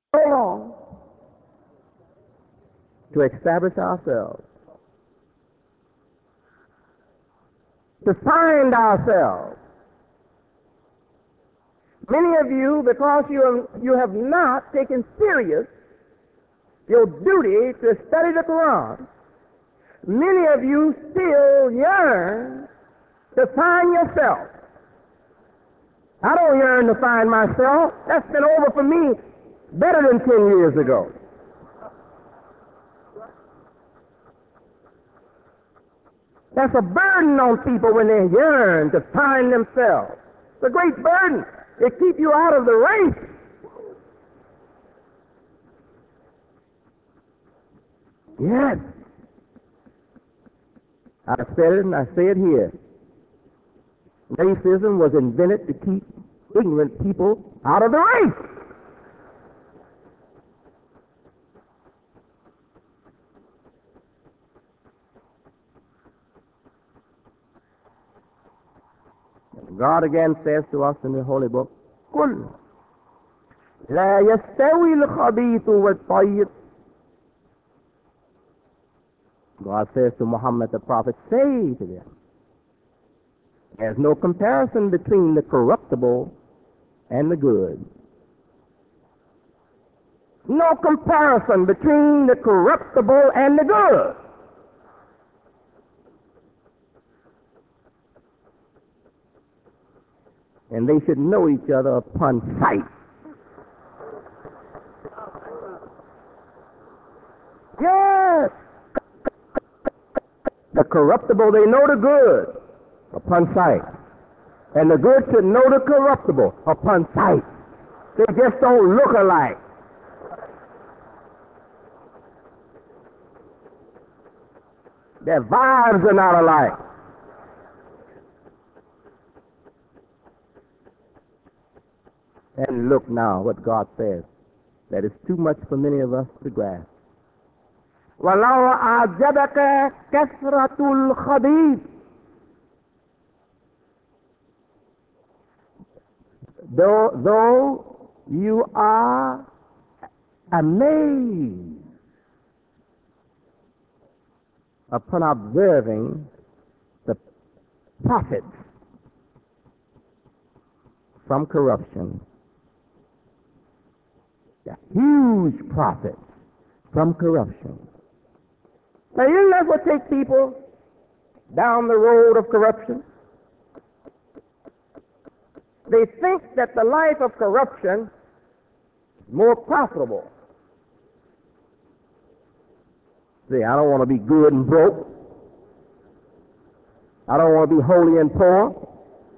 long to establish ourselves, to find ourselves. Many of you, because you have not taken serious your duty to study the Quran, many of you still yearn to find yourself. I don't yearn to find myself. That's been over for me better than 10 years ago. That's a burden on people when they yearn to find themselves. It's a great burden. It keeps you out of the race. Yes. I said it and I say it here. Racism was invented to keep ignorant people out of the race. God again says to us in the Holy Book, قُلْ لَا يَسْتَوِي الْخَبِيثُ وَالطَّيِّبُ. God says to Muhammad the Prophet, say to them, there's no comparison between the corruptible and the good. No comparison between the corruptible and the good. And they should know each other upon sight. Yes. The corruptible, they know the good upon sight. And the good should know the corruptible upon sight. They just don't look alike. Their vibes are not alike. And look now what God says. That is too much for many of us to grasp. وَلَوْ أَعْجَبَكَ كَثْرَةُ الْخَبِيثِ. Though you are amazed upon observing the profits from corruption, the huge profits from corruption. Now, isn't that what takes people down the road of corruption? They think that the life of corruption is more profitable. See, I don't want to be good and broke. I don't want to be holy and poor.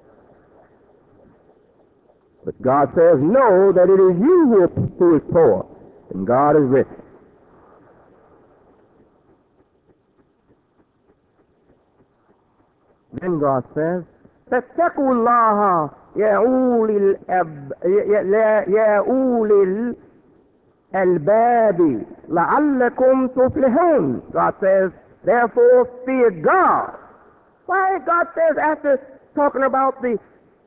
But God says, know that it is you who is poor, and God is rich. Then God says, فَاتَّقُوا اللَّهَ يَا أُولِي الْأَلْبَابِ لَعَلَّكُمْ تُفْلِحُونَ. God says, therefore fear God. Why God says, after talking about the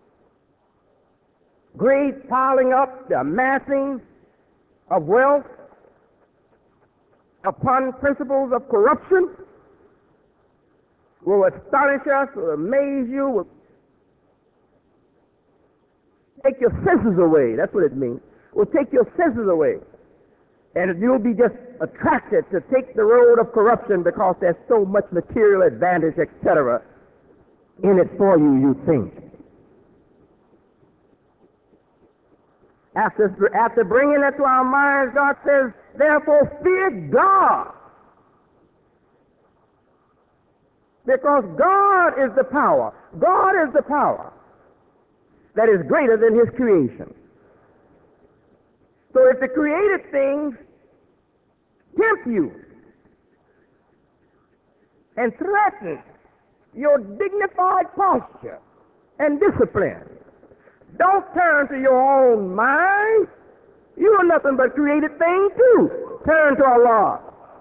great piling up, the amassing of wealth upon principles of corruption, will astonish us, will amaze you, will take your senses away. That's what it means. Will take your senses away. And you'll be just attracted to take the road of corruption because there's so much material advantage, etc., in it for you, you think. After bringing that to our minds, God says, therefore fear God. Because God is the power. God is the power that is greater than his creation. So if the created things tempt you and threaten your dignified posture and discipline, don't turn to your own mind. You are nothing but created things too. Turn to Allah.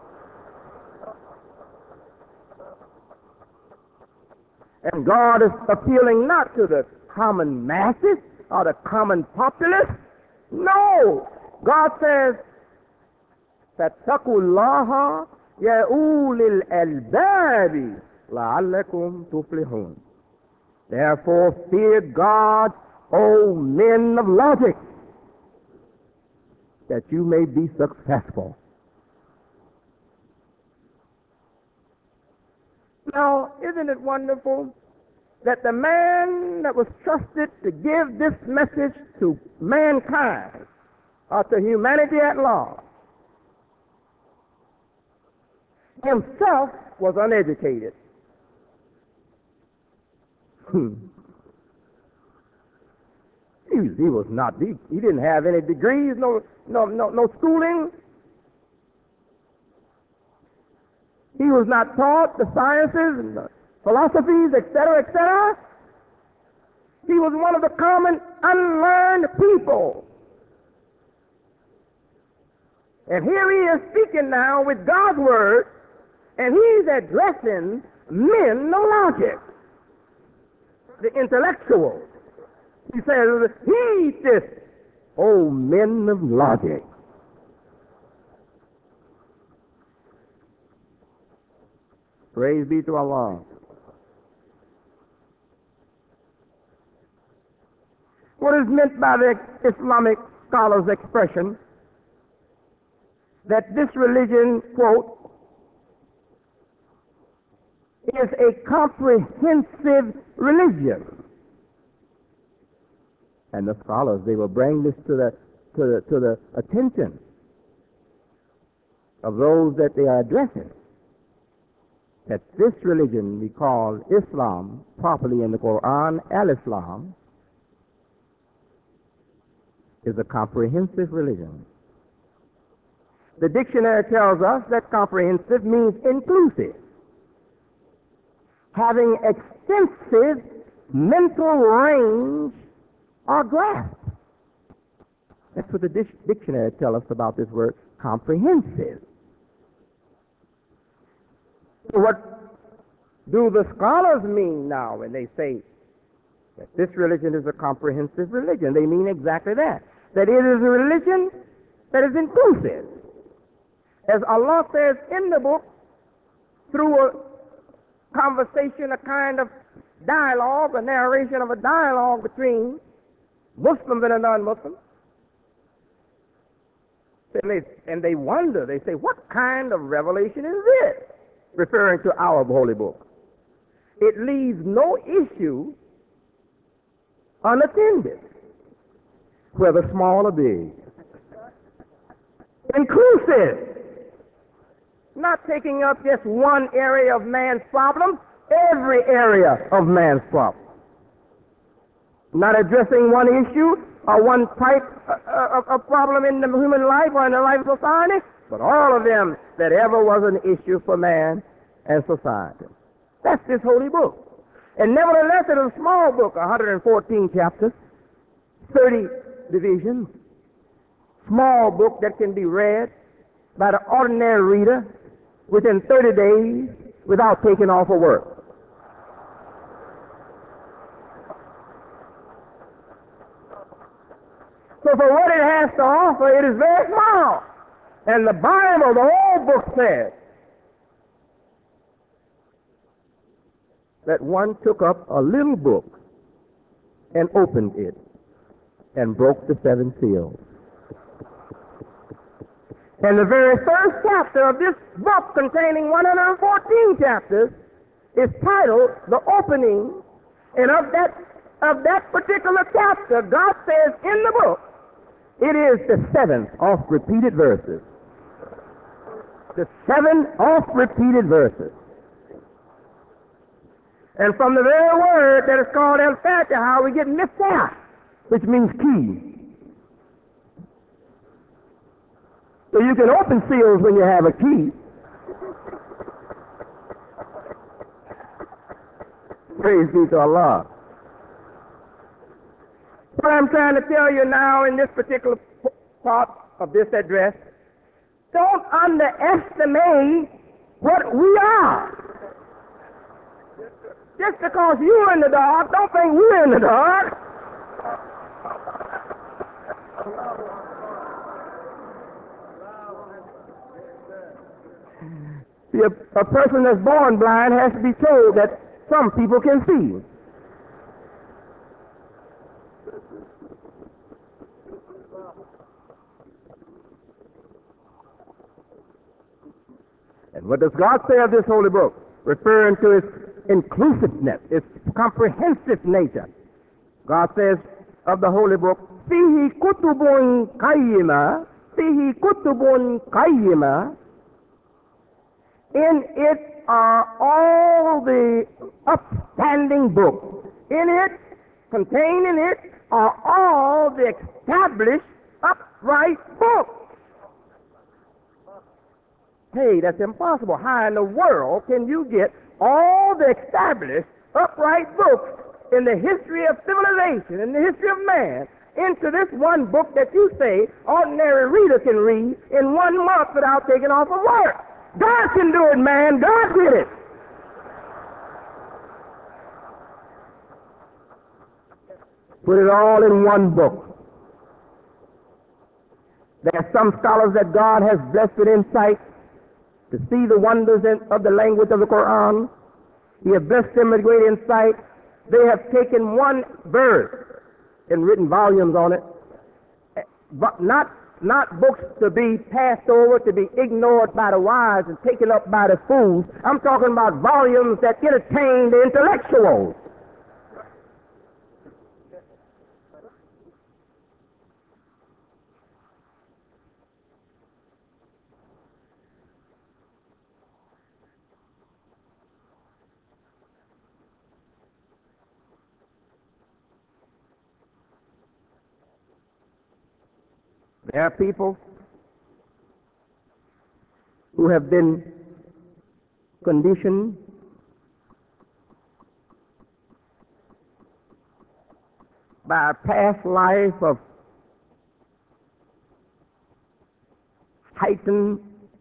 And God is appealing not to the common masses or the common populace. No. God says, فَاتَّقُوا اللَّهَ يَا أُولِي الْأَلْبَابِ لَعَلَّكُمْ تُفْلِحُونَ. Therefore fear God, O men of logic, that you may be successful. Now, isn't it wonderful that the man that was trusted to give this message to mankind, or to humanity at large, himself was uneducated. He was not, he didn't have any degrees, no schooling. He was not taught the sciences and the philosophies, etc., etc. He was one of the common unlearned people. And here he is speaking now with God's word, and he's addressing men of logic, the intellectuals. He says, heed this, O men of logic. Praise be to Allah. What is meant by the Islamic scholars' expression that this religion, quote, is a comprehensive religion? And the scholars, they will bring this to the attention of those that they are addressing, that this religion we call Islam, properly in the Quran, Al-Islam, is a comprehensive religion. The dictionary tells us that comprehensive means inclusive, having extensive mental range or grasp. That's what the dictionary tells us about this word, comprehensive. So what do the scholars mean now when they say that this religion is a comprehensive religion? They mean exactly that. That it is a religion that is inclusive. As Allah says in the book, through a conversation, a kind of dialogue, a narration of a dialogue between Muslims and non-Muslims. And they wonder, they say, what kind of revelation is this? Referring to our holy book. It leaves no issue unattended, whether small or big. Inclusive. Not taking up just one area of man's problem, every area of man's problem. Not addressing one issue or one type of problem in the human life or in the life of society, but all of them that ever was an issue for man and society. That's this holy book. And nevertheless, it is a small book, 114 chapters, 30 divisions. Small book that can be read by the ordinary reader within 30 days without taking off of work. So for what it has to offer, it is very small. And the Bible, the whole book says that one took up a little book and opened it and broke the 7 seals. And the very first chapter of this book, containing 114 chapters, is titled The Opening. And of that particular chapter, God says in the book, it is the 7th of repeated verses. The 7th of repeated verses. And from the very word that is called Al-Fatiha, we get Miftah, which means key. So you can open seals when you have a key. Praise be to Allah. What I'm trying to tell you now in this particular part of this address, don't underestimate what we are. Just because you're in the dark, don't think we're in the dark. See, a person that's born blind has to be told that some people can see. And what does God say of this holy book? Referring to its inclusiveness, its comprehensive nature. God says of the holy book, Fihi kutubun qayyima, Fihi kutubun qayyima. In it are all the upstanding books. In it, contained in it, are all the established upright books. Hey, that's impossible. How in the world can you get all the established upright books in the history of civilization, in the history of man, into this one book that you say ordinary reader can read in 1 month without taking off of work? God can do it, man. God did it. Put it all in one book. There are some scholars that God has blessed with insight to see the wonders of the language of the Quran. He has blessed them with great insight. They have taken one verse and written volumes on it, but not books to be passed over, to be ignored by the wise and taken up by the fools. I'm talking about volumes that entertain the intellectuals. There are people who have been conditioned by a past life of heightened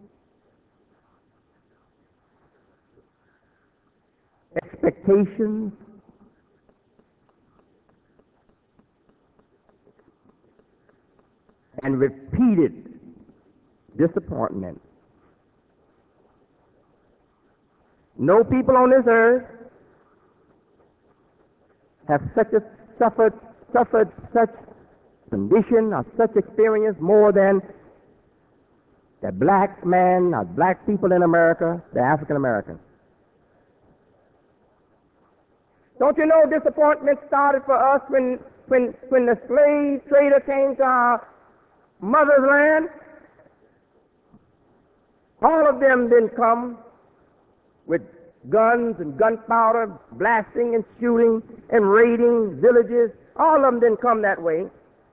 expectations, and repeated disappointment. No people on this earth have suffered such condition or such experience more than the black man or black people in America, the African Americans. Don't you know disappointment started for us when the slave trader came to our mother's land? All of them didn't come with guns and gunpowder, blasting and shooting and raiding villages. All of them didn't come that way.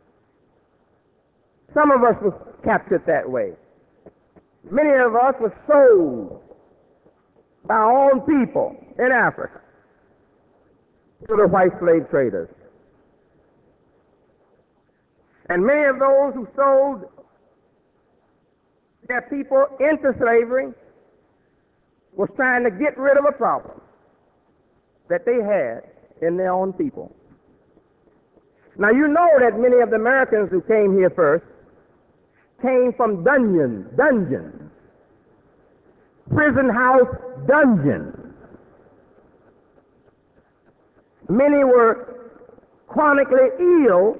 Some of us were captured that way. Many of us were sold by our own people in Africa to the white slave traders. And many of those who sold their people into slavery was trying to get rid of a problem that they had in their own people. Now you know that many of the Americans who came here first came from dungeons, prison house dungeons. Many were chronically ill.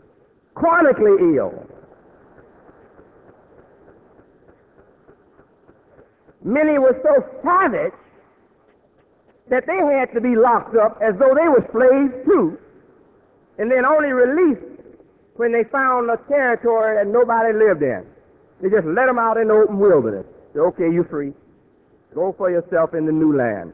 Many were so savage that they had to be locked up as though they were slaves too, and then only released when they found a territory that nobody lived in. They just let them out in the open wilderness. Say, okay, you're free. Go for yourself in the new land.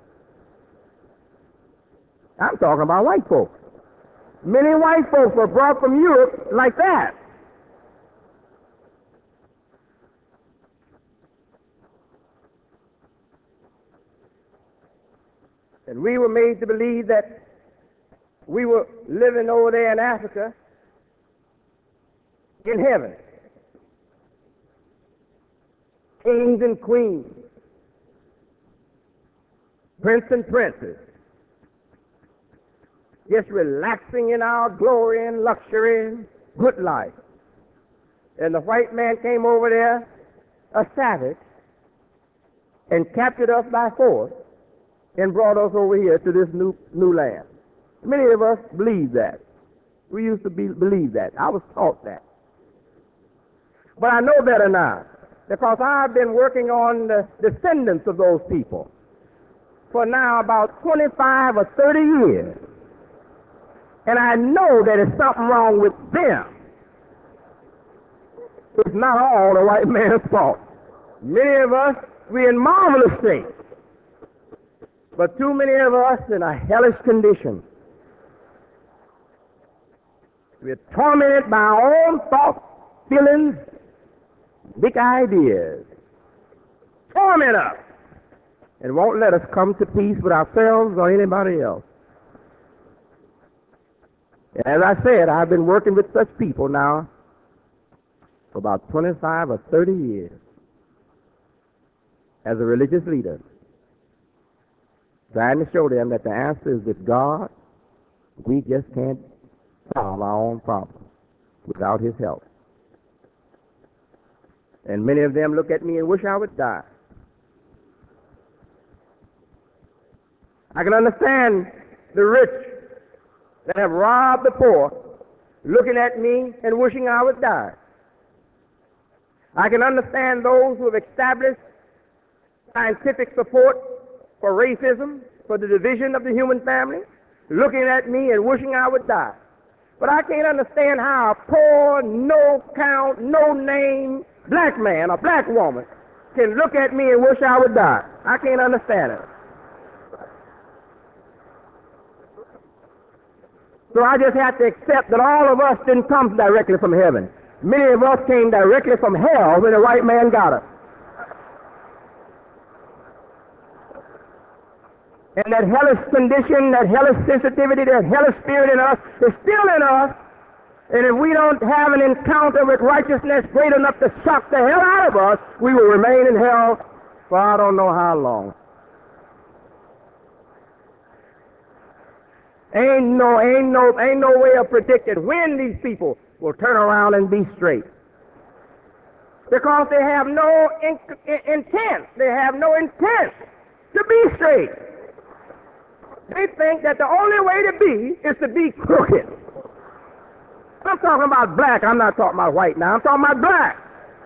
I'm talking about white folks. Many white folks were brought from Europe like that. And we were made to believe that we were living over there in Africa in heaven. Kings and queens, prince and princess, just relaxing in our glory and luxury and good life. And the white man came over there, a savage, and captured us by force and brought us over here to this new land. Many of us believe that. We used to believe that. I was taught that. But I know better now, because I've been working on the descendants of those people for now about 25 or 30 years. And I know that there's something wrong with them. It's not all the white man's fault. Many of us, we're in marvelous shape. But too many of us in a hellish condition. We're tormented by our own thoughts, feelings, big ideas. Torment us. And won't let us come to peace with ourselves or anybody else. And as I said, I've been working with such people now for about 25 or 30 years as a religious leader, trying to show them that the answer is with God. We just can't solve our own problems without His help. And many of them look at me and wish I would die. I can understand the rich that have robbed the poor looking at me and wishing I would die. I can understand those who have established scientific support for racism, for the division of the human family, looking at me and wishing I would die. But I can't understand how a poor, no-count, no-name black man or black woman can look at me and wish I would die. I can't understand it. So I just have to accept that all of us didn't come directly from heaven. Many of us came directly from hell when the white man got us. And that hellish condition, that hellish sensitivity, that hellish spirit in us is still in us. And if we don't have an encounter with righteousness great enough to shock the hell out of us, we will remain in hell for I don't know how long. Ain't no way of predicting when these people will turn around and be straight. Because they have no intent. They have no intent to be straight. They think that the only way to be is to be crooked. I'm talking about black. I'm not talking about white now. I'm talking about black.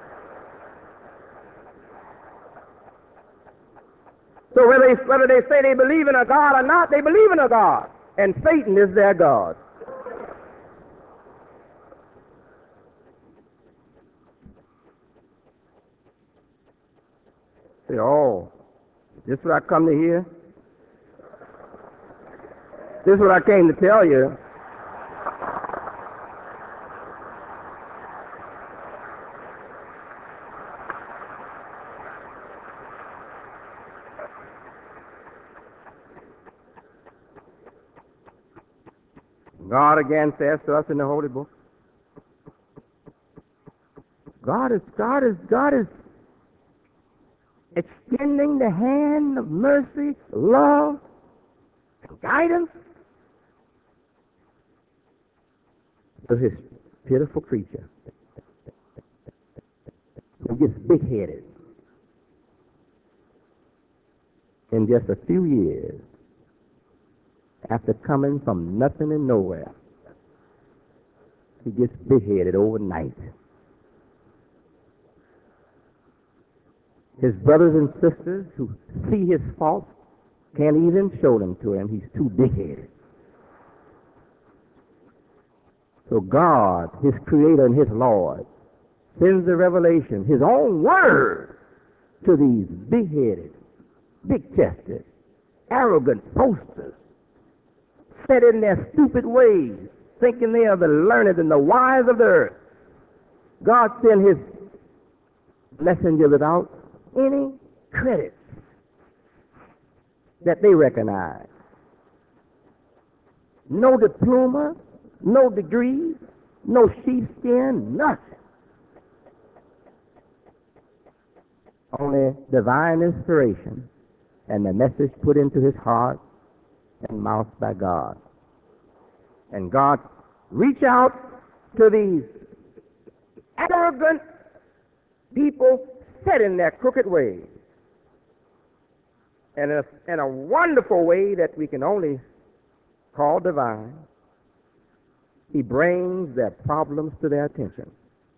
So whether they say they believe in a God or not, they believe in a God. And Satan is their God. Say, oh, this is what I come to hear? This is what I came to tell you. God again says to us in the Holy Book, God is extending the hand of mercy, love, and guidance to His pitiful creature who gets big-headed in just a few years after coming from nothing and nowhere. He gets big-headed overnight. His brothers and sisters who see his faults can't even show them to him. He's too big-headed. So God, his Creator and his Lord, sends the revelation, his own word, to these big-headed, big-chested, arrogant boasters, set in their stupid ways, thinking they are the learned and the wise of the earth. God sent his messenger without any credit that they recognize. No diploma, no degree, no sheepskin, nothing. Only divine inspiration and the message put into his heart and mouth by God. And God reach out to these arrogant people set in their crooked ways in a wonderful way that we can only call divine. He brings their problems to their attention.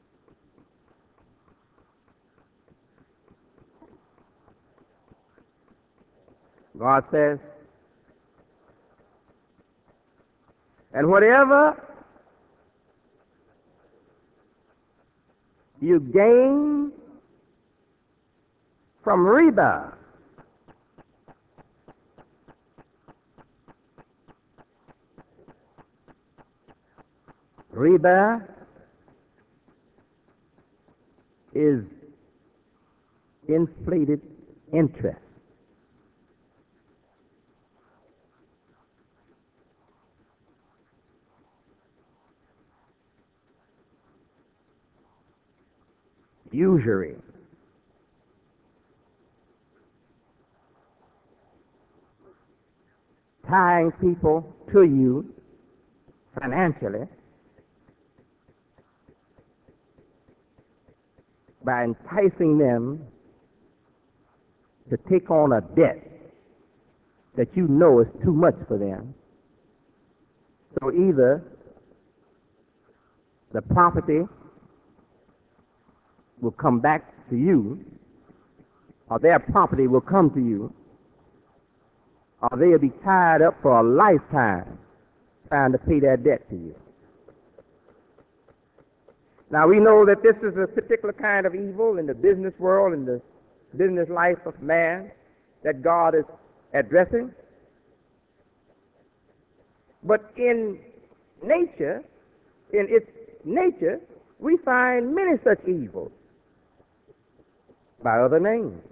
God says, and whatever you gain from riba, riba is inflated interest. Usury. Tying people to you financially by enticing them to take on a debt that you know is too much for them. So either the property will come back to you, or their property will come to you, or they'll be tied up for a lifetime trying to pay their debt to you. Now, we know that this is a particular kind of evil in the business world, in the business life of man, that God is addressing. But in nature, in its nature, we find many such evils by other names.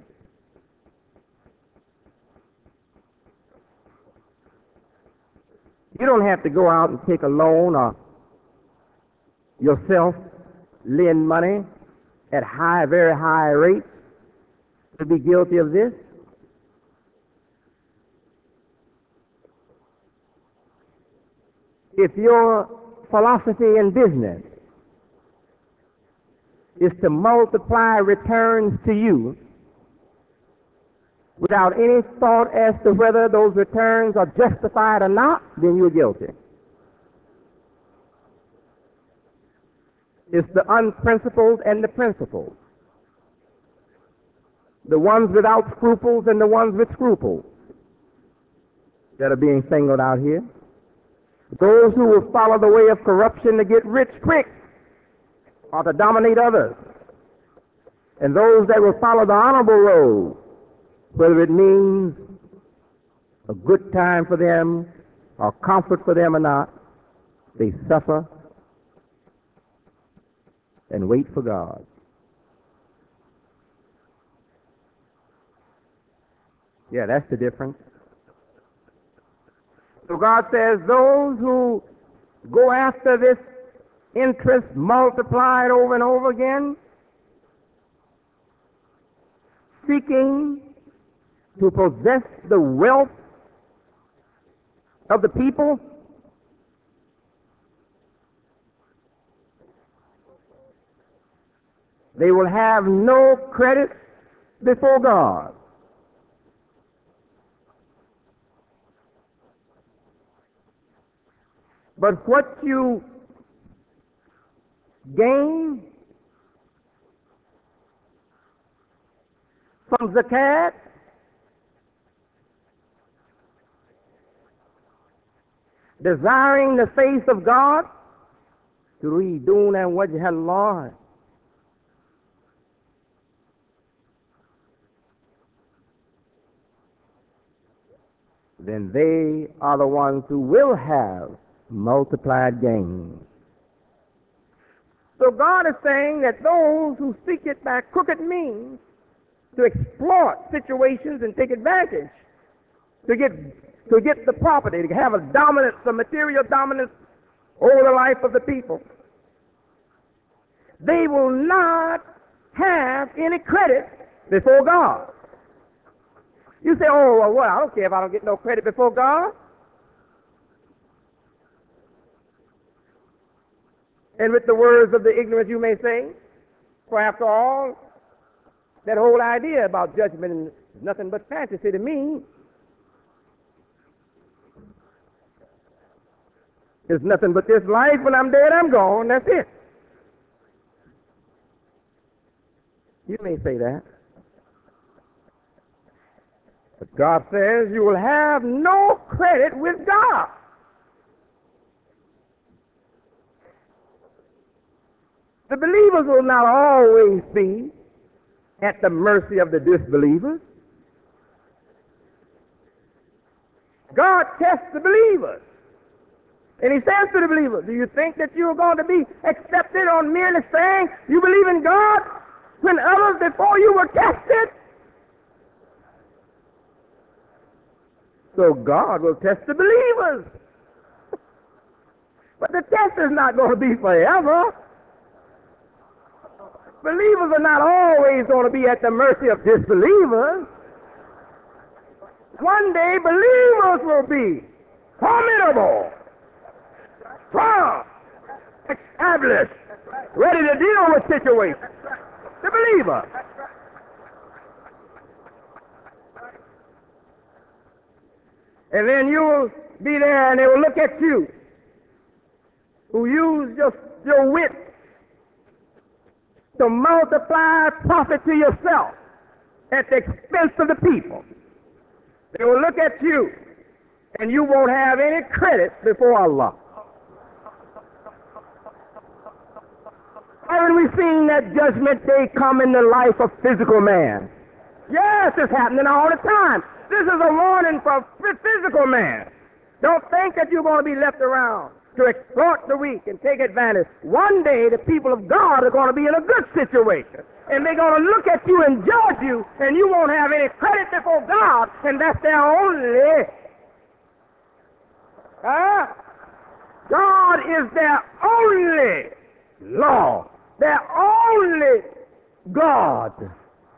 You don't have to go out and take a loan or yourself lend money at very high rates to be guilty of this. If your philosophy in business is to multiply returns to you without any thought as to whether those returns are justified or not, then you're guilty. It's the unprincipled and the principled, the ones without scruples and the ones with scruples that are being singled out here. Those who will follow the way of corruption to get rich quick or to dominate others, and those that will follow the honorable road, whether it means a good time for them or comfort for them or not, they suffer and wait for God. Yeah, that's the difference. So God says those who go after this interest multiplied over and over again, seeking to possess the wealth of the people, they will have no credit before God. But what you gain from zakat, desiring the face of God, turiduna wajha Allah, then they are the ones who will have multiplied gains. So God is saying that those who seek it by crooked means to exploit situations and take advantage, to get the property, to have a dominance, a material dominance over the life of the people, they will not have any credit before God. You say, oh, well, I don't care if I don't get no credit before God. And with the words of the ignorant you may say, for after all, That whole idea about judgment is nothing but fantasy to me. It's nothing but this life. When I'm dead, I'm gone. That's it. You may say that. But God says you will have no credit with God. The believers will not always be at the mercy of the disbelievers. God tests the believers. And he says to the believers, do you think that you're going to be accepted on merely saying you believe in God when others before you were tested? So God will test the believers. But the test is not going to be forever. Believers are not always going to be at the mercy of disbelievers. One day, believers will be formidable, strong, established, ready to deal with situations. The believer. And then you will be there and they will look at you who use your wit to multiply profit to yourself at the expense of the people. They will look at you and you won't have any credit before Allah. Haven't we seen that judgment day come in the life of physical man? Yes, it's happening all the time. This is a warning for physical man. Don't think that you're going to be left around to exploit the weak and take advantage. One day the people of God are going to be in a good situation. And they're going to look at you and judge you, and you won't have any credit before God, and that's their only. God is their only law, their only God.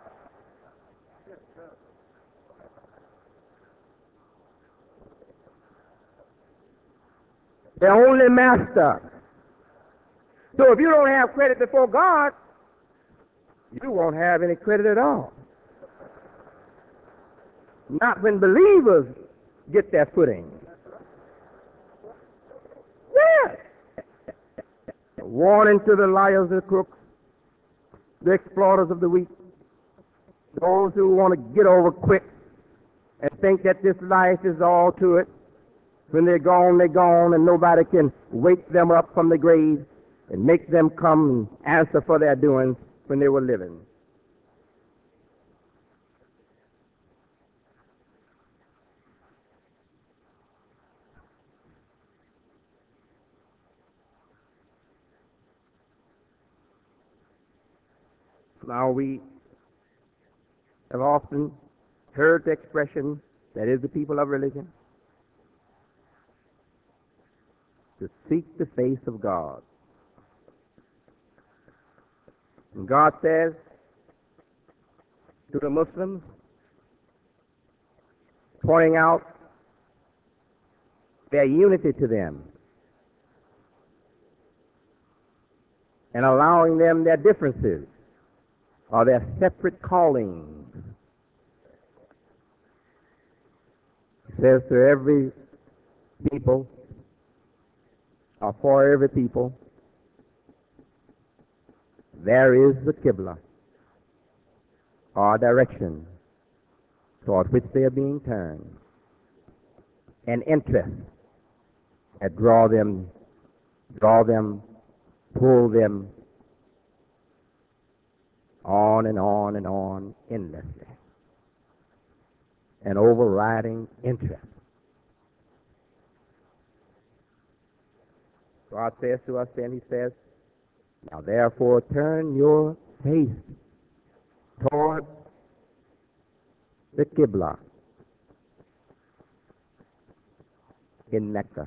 Their only master. So if you don't have credit before God, you won't have any credit at all. Not when believers get their footing. Yes. Warning to the liars, the crooks, the exploiters of the weak, those who want to get over quick and think that this life is all to it. When they're gone, and nobody can wake them up from the grave and make them come and answer for their doings when they were living. Now we have often heard the expression, that is the people of religion, to seek the face of God. And God says to the Muslims, pointing out their unity to them and allowing them their differences or their separate callings. He says to every people, or for every people, there is the Qibla, or direction toward which they are being turned, an interest that draw them, pull them on and on and on endlessly, an overriding interest. God says to us then, he says, now therefore turn your face toward the Qibla in Mecca.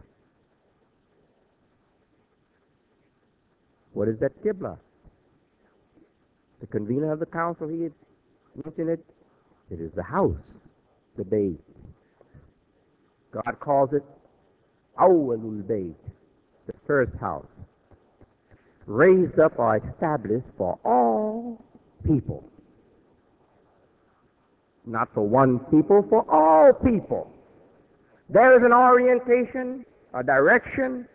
What is that Qibla? The convener of the council, he had mentioned it. It is the house, the Bayt. God calls it Awwalul Bayt, the first house, raised up or established for all people. Not for one people, for all people. There is an orientation, a direction,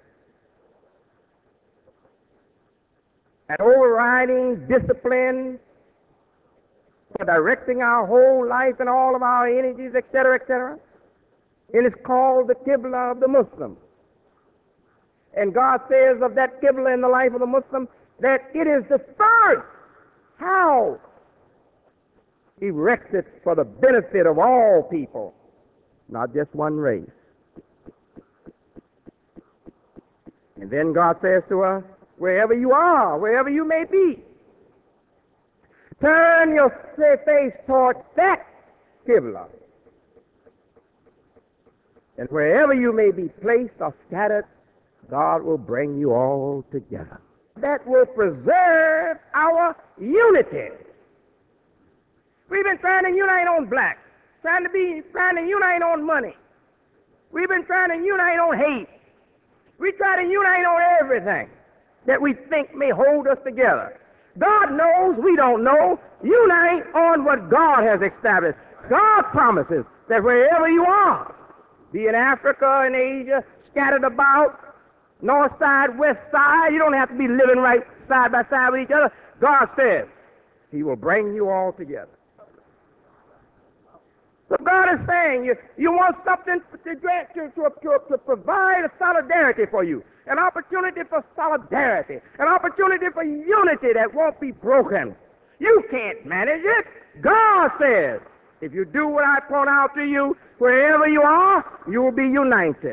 an overriding discipline for directing our whole life and all of our energies, etc., etc. It is called the Qibla of the Muslim. And God says of that Qibla in the life of the Muslim that it is the first house erected for the benefit of all people, not just one race. And then God says to us, wherever you are, wherever you may be, turn your face toward that Qibla. And wherever you may be placed or scattered, God will bring you all together. That will preserve our unity. We've been trying to unite on blacks, trying to unite on money. We've been trying to unite on hate. We try to unite on everything that we think may hold us together. God knows, we don't know. Unite on what God has established. God promises that wherever you are, be in Africa and Asia, scattered about, north side, west side, you don't have to be living right side by side with each other. God says He will bring you all together. So God is saying, you want something to provide a solidarity for you, an opportunity for solidarity, an opportunity for unity that won't be broken. You can't manage it. God says, if you do what I point out to you, wherever you are, you will be united.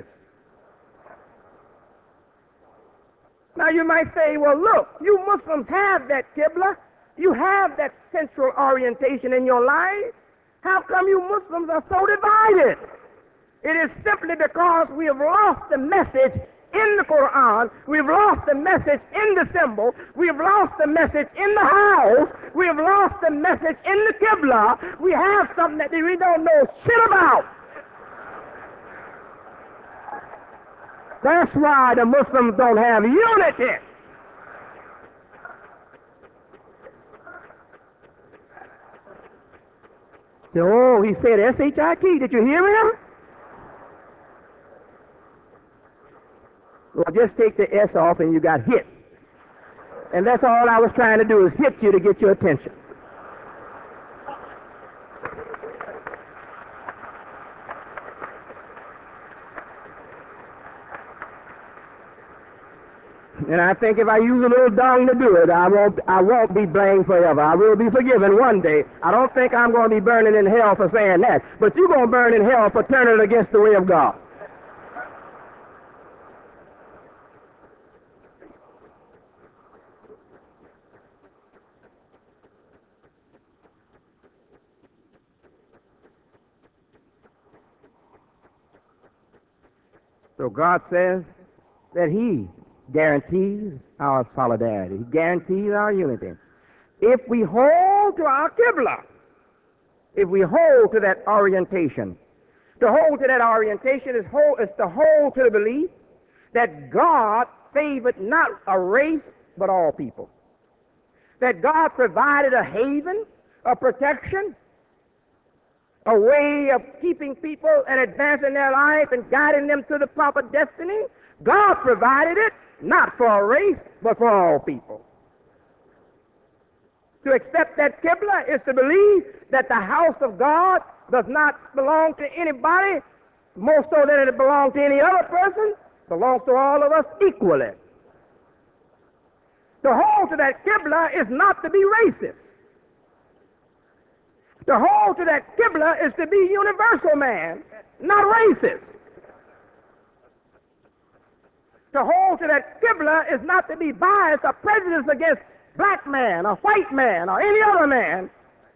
Now you might say, well, look, you Muslims have that Qibla. You have that central orientation in your life. How come you Muslims are so divided? It is simply because we have lost the message in the Quran. We've lost the message in the symbol. We've lost the message in the house. We've lost the message in the Qibla. We have something that we don't know shit about. That's why the Muslims don't have unity. Oh, he said S-H-I-T. Did you hear him? Well, just take the S off and you got hit. And that's all I was trying to do, is hit you to get your attention. And I think if I use a little dung to do it, I won't be blamed forever. I will be forgiven one day. I don't think I'm going to be burning in hell for saying that. But you're going to burn in hell for turning against the way of God. So God says that He guarantees our solidarity. He guarantees our unity. If we hold to our Qibla, if we hold to that orientation, to hold to that orientation is to hold to the belief that God favored not a race, but all people. That God provided a haven, a protection, a way of keeping people and advancing their life and guiding them to the proper destiny. God provided it, not for a race, but for all people. To accept that Qibla is to believe that the house of God does not belong to anybody, more so than it belongs to any other person, belongs to all of us equally. To hold to that Qibla is not to be racist. To hold to that Qibla is to be universal man, not racist. To hold to that Qibla is not to be biased or prejudiced against black man or white man or any other man,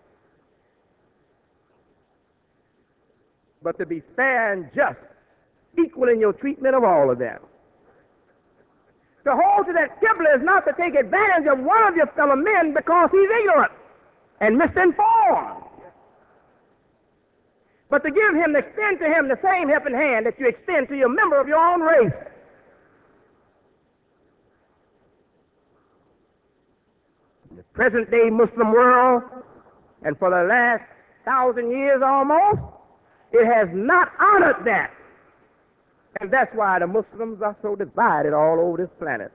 but to be fair and just, equal in your treatment of all of them. To hold to that Qibla is not to take advantage of one of your fellow men because he's ignorant and misinformed, but to extend to him the same helping hand that you extend to your member of your own race. In the present-day Muslim world, and for the last 1,000 years almost, it has not honored that. And that's why the Muslims are so divided all over this planet.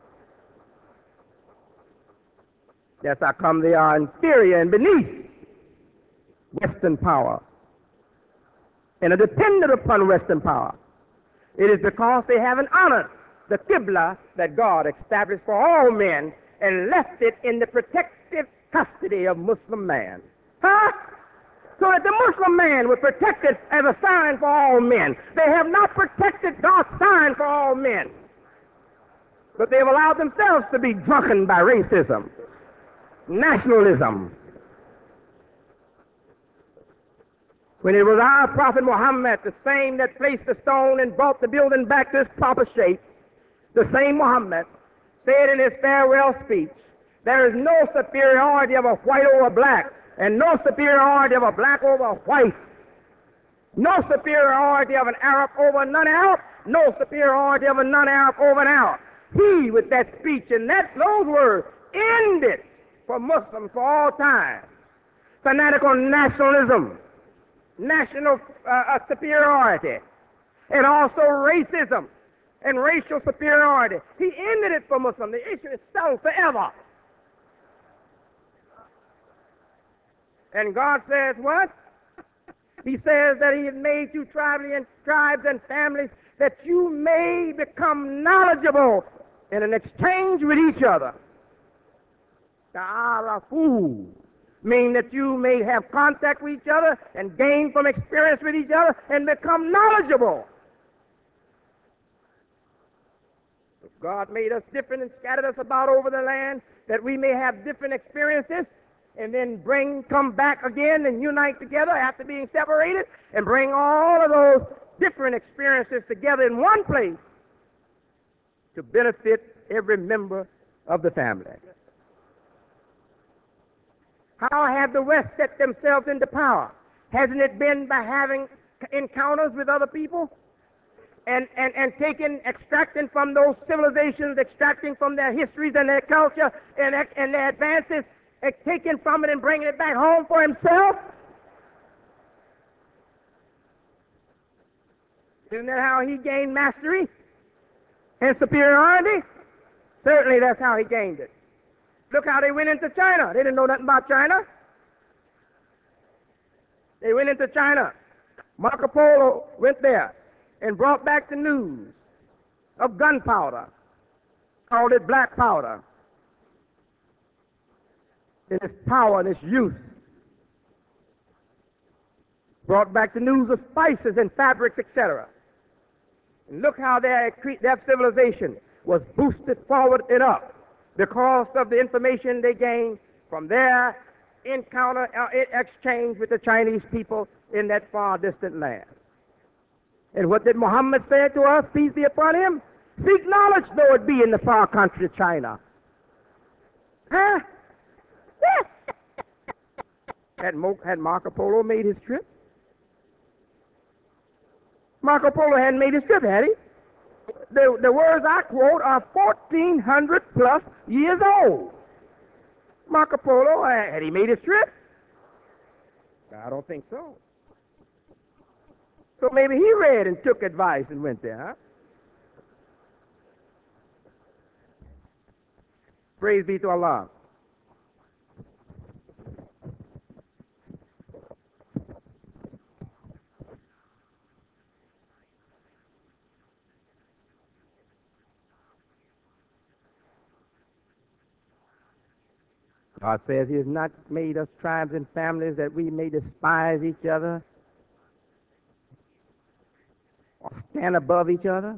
That's how come they are inferior and beneath Western power and are dependent upon Western power. It is because they haven't honored the Qibla that God established for all men and left it in the protective custody of Muslim man. Huh? So that the Muslim man would protect it as a sign for all men. They have not protected God's sign for all men. But they have allowed themselves to be drunken by racism, nationalism. When it was our Prophet Muhammad, the same that placed the stone and brought the building back to its proper shape, the same Muhammad said in his farewell speech, there is no superiority of a white over black, and no superiority of a black over a white, no superiority of an Arab over a non-Arab, no superiority of a non-Arab over an Arab. He, with that speech and those words, ended for Muslims for all time fanatical nationalism, national superiority, and also racism and racial superiority. He ended it for Muslims. The issue is settled forever. And God says what? He says that He has made you tribes and families that you may become knowledgeable in an exchange with each other. Ta'arafu, meaning that you may have contact with each other and gain from experience with each other and become knowledgeable. God made us different and scattered us about over the land that we may have different experiences and then come back again and unite together after being separated and bring all of those different experiences together in one place to benefit every member of the family. How have the West set themselves into power? Hasn't it been by having encounters with other people and extracting from those civilizations, extracting from their histories and their culture and their advances, taking from it and bringing it back home for himself? Isn't that how he gained mastery and superiority? Certainly that's how he gained it. Look how they went into China. They didn't know nothing about China. They went into China. Marco Polo went there and brought back the news of gunpowder, called it black powder, and its power and its use. Brought back the news of spices and fabrics, etc. And look how their civilization was boosted forward and up because of the information they gained from their encounter, exchange with the Chinese people in that far distant land. And what did Muhammad say to us, peace be upon him? Seek knowledge, though it be in the far country of China. Huh? Had Marco Polo made his trip? Marco Polo hadn't made his trip, had he? The words I quote are 1,400 plus years old. Marco Polo, had he made his trip? I don't think so. So maybe he read and took advice and went there, huh? Praise be to Allah. God says He has not made us tribes and families that we may despise each other or stand above each other,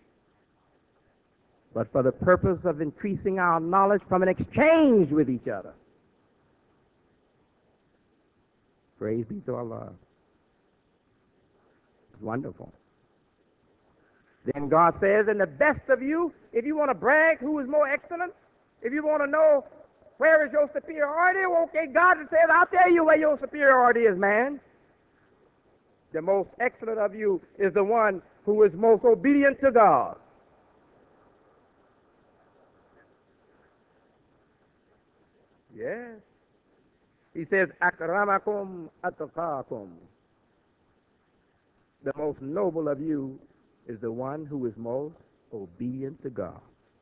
but for the purpose of increasing our knowledge from an exchange with each other. Praise be to Allah. It's wonderful. Then God says, and the best of you, if you want to brag who is more excellent, if you want to know where is your superiority, okay, God says, I'll tell you where your superiority is, man. The most excellent of you is the one who is most obedient to God. Yes. He says, akramakum atqakum. The most noble of you is the one who is most obedient to God.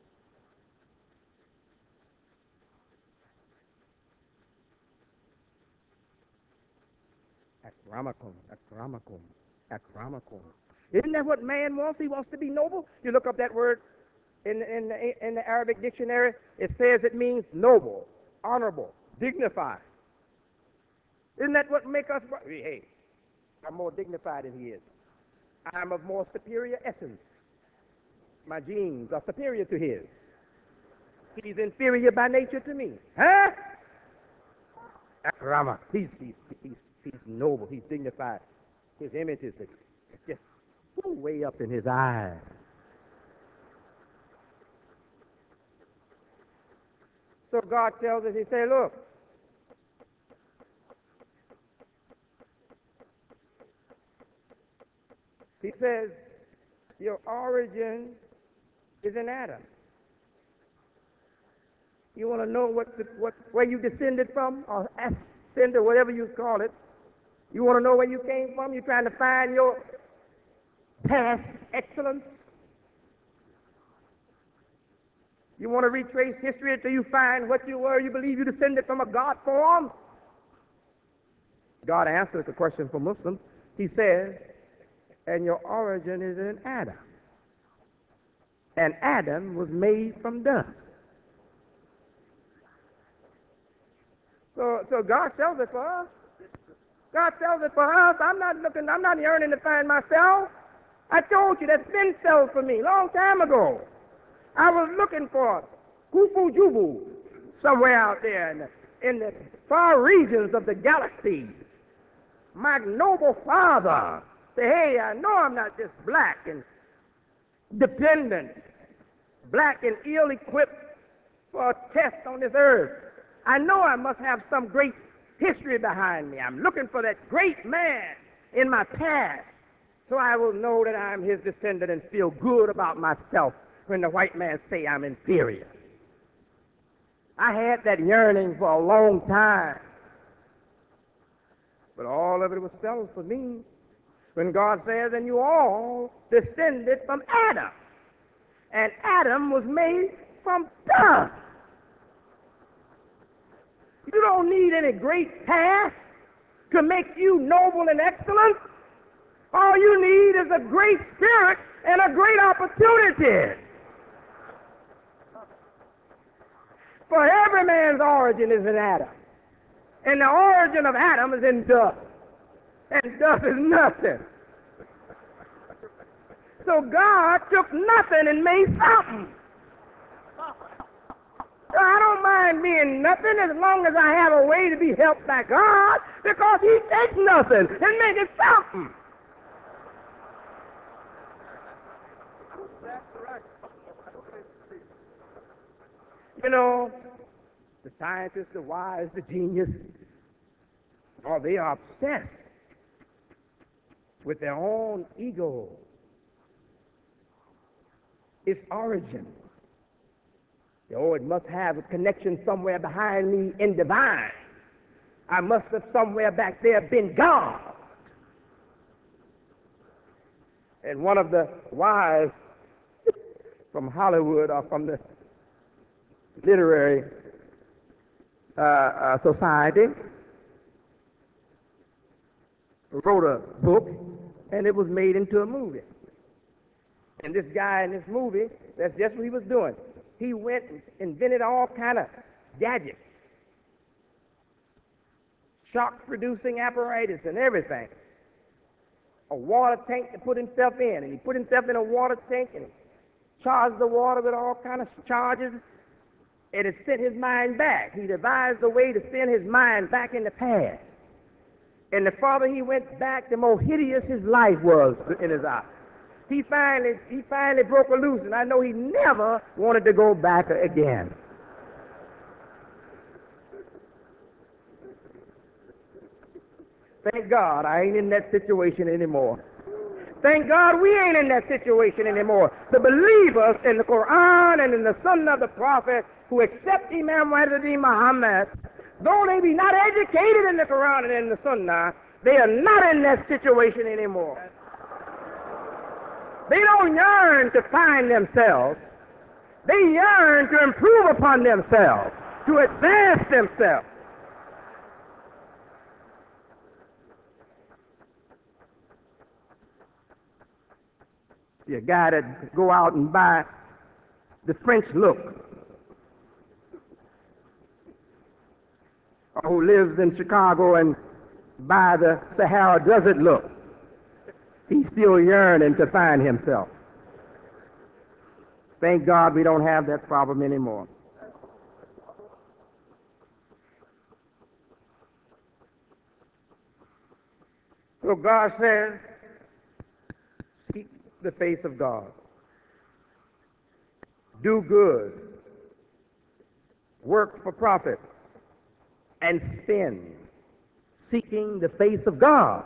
Akramakum, akramakum, akramakum. Isn't that what man wants? He wants to be noble. You look up that word in the Arabic dictionary. It says it means noble, honorable, dignified. Isn't that what makes us? Hey, I'm more dignified than he is. I'm of more superior essence. My genes are superior to his. He's inferior by nature to me. Huh? Akrama. He's noble. He's dignified. His image is just way up in his eyes. So God tells us, he said, look, he says, your origin is in Adam. You want to know where you descended from, or ascended, or whatever you call it. You want to know where you came from? You're trying to find your past excellence. You want to retrace history until you find what you were. You believe you descended from a God form. God answers the question for Muslims. He says, and your origin is in Adam. And Adam was made from dust. So God tells it for us. God tells it for us. I'm not yearning to find myself. I told you that's been settled for me a long time ago. I was looking for Kufu Jubu somewhere out there in the far regions of the galaxy. My noble father said, hey, I know I'm not just black and dependent, black and ill-equipped for a test on this earth. I know I must have some great history behind me. I'm looking for that great man in my past so I will know that I'm his descendant and feel good about myself when the white man say I'm inferior. I had that yearning for a long time. But all of it was settled for me when God says, and you all descended from Adam. And Adam was made from dust. You don't need any great past to make you noble and excellent. All you need is a great spirit and a great opportunity. For every man's origin is in Adam. And the origin of Adam is in dust. And dust is nothing. So God took nothing and made something. So I don't mind being nothing as long as I have a way to be helped by God, because he takes nothing and makes it something. You know, the scientists, the wise, the genius, oh, they are obsessed with their own ego, its origin. Oh, it must have a connection somewhere behind me in divine. I must have somewhere back there been God. And one of the wise from Hollywood or from the literary society wrote a book, and it was made into a movie. And this guy in this movie, that's just what he was doing. He went and invented all kind of gadgets, shock-producing apparatus and everything. A water tank to put himself in, and he put himself in a water tank and charged the water with all kind of charges, and it sent his mind back. He devised a way to send his mind back in the past. And the farther he went back, the more hideous his life was in his eyes. He finally broke a loose, and I know he never wanted to go back again. Thank God I ain't in that situation anymore. Thank God we ain't in that situation anymore. The believers in the Quran and in the Sunnah of the Prophet who accept Imam Mahdi Muhammad, Though they be not educated in the Quran and in the Sunnah, they are not in that situation anymore. They don't yearn to find themselves. They yearn to improve upon themselves, to advance themselves. See a guy that go out and buy the French look, or who lives in Chicago and buy the Sahara Desert look, he's still yearning to find himself. Thank God we don't have that problem anymore. So God says, seek the face of God. Do good. Work for profit. And spend. Seeking the face of God.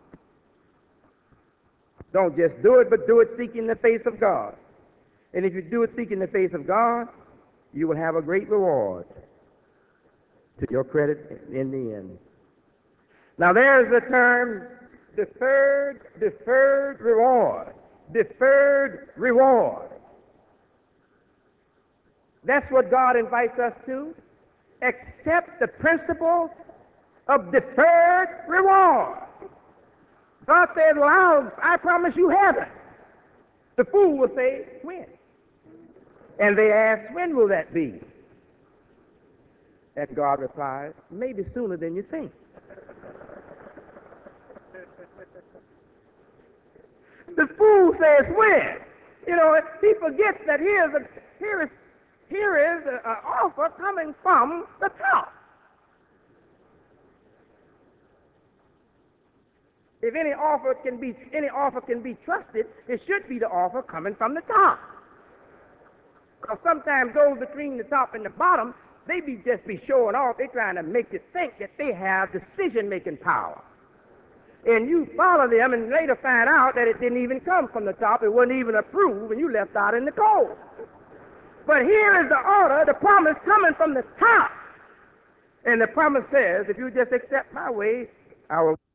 Don't just do it, but do it seeking the face of God. And if you do it seeking the face of God, you will have a great reward to your credit in the end. Now there's the term deferred reward. Deferred reward. That's what God invites us to. Accept the principle of deferred reward. God says, well, I promise you heaven. The fool will say, when? And they ask, when will that be? And God replies, maybe sooner than you think. The fool says, when? You know, he forgets that here is an offer coming from the top. If any offer can be trusted, it should be the offer coming from the top. Because sometimes those between the top and the bottom, they just be showing off. They're trying to make you think that they have decision-making power. And you follow them and later find out that it didn't even come from the top. It wasn't even approved, and you left out in the cold. But here is the order, the promise coming from the top. And the promise says, if you just accept my way, I will